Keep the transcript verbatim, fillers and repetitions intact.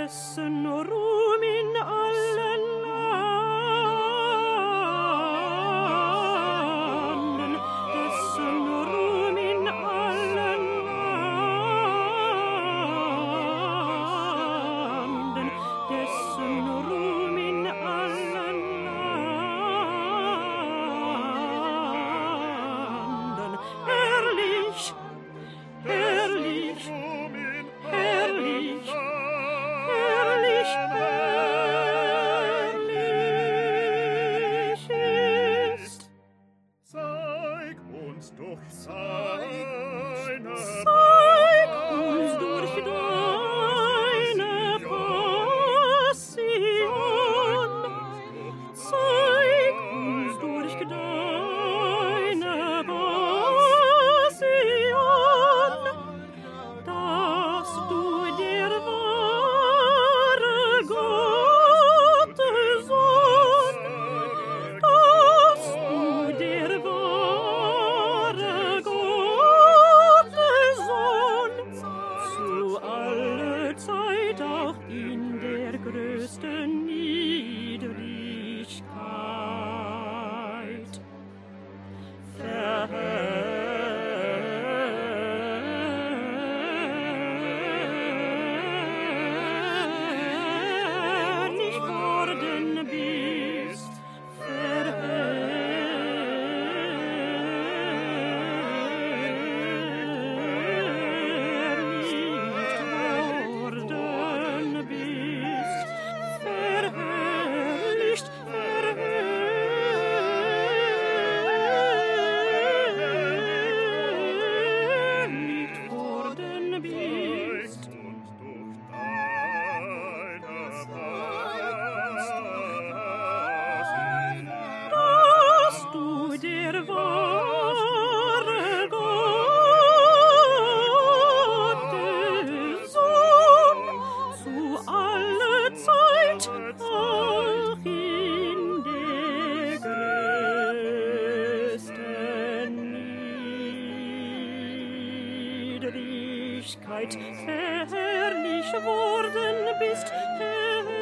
dessen Ruhm in allen Landen, dessen Ruhm in allen Landen, dessen Ruhm in allen Landen. Herrlich, herrlich, herrlich, herrlich, herrlich ist. Zeig uns doch seine Zeig uns durch deine Passion, zeig uns durch deine Passion, dass du der wahre Gottessohn, dass du der wahre Gottessohn zu aller Zeit auch in der größten Niedrigkeit verherrlicht worden bist, verherrlicht worden bist, verherrlicht, verherrlicht worden bist. Zeig uns doch deine Passion, Dass du der wahre Gottessohn zu aller Zeit auch in der größten Niedrigkeit verherrlicht worden bist,